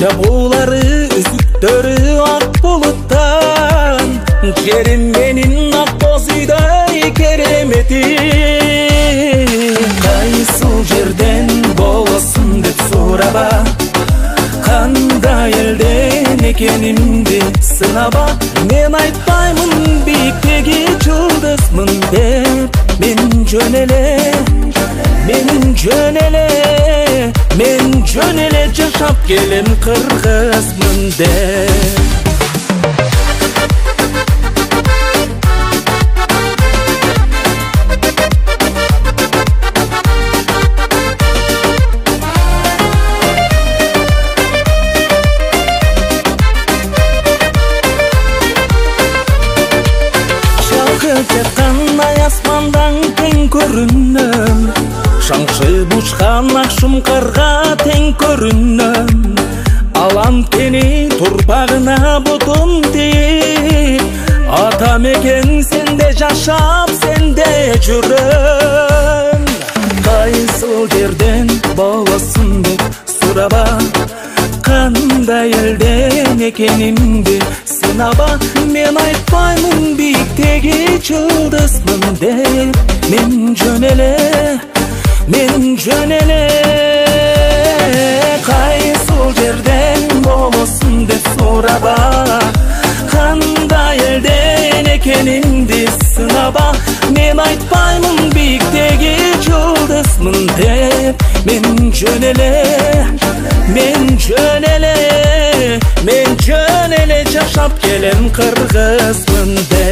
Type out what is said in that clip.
Жабуулары үзүктөрү ак булуттан, жерим менин ак боз үйдөй керемети. Кайсыл жерден болосун деп сураба, кандай элден экенимди сынаба. Мен айтпаймын бийиктеги жылдызмын деп, мен жөн эле жашап келем кыргызмын деп. Жаткан ай асмандан тең көрүнөм, шаңшып учкан акшым карга тең көрүнөм. Алам тени турпагына бутум тийип, ата мекен сенде жашап, сенде жүрөм. Кайсыл жерден болосун деп сураба, кандай элден экенимди сынаба. Мен айтпаймын бийиктеги жылдызмын деп, мен жөн эле кайсыл жерден болосун деп сураба, кандай элден экенимди сынаба. Мен айтпаймын бийиктеги жылдызмын деп, мен жөн эле жашап келем кыргызмын деп.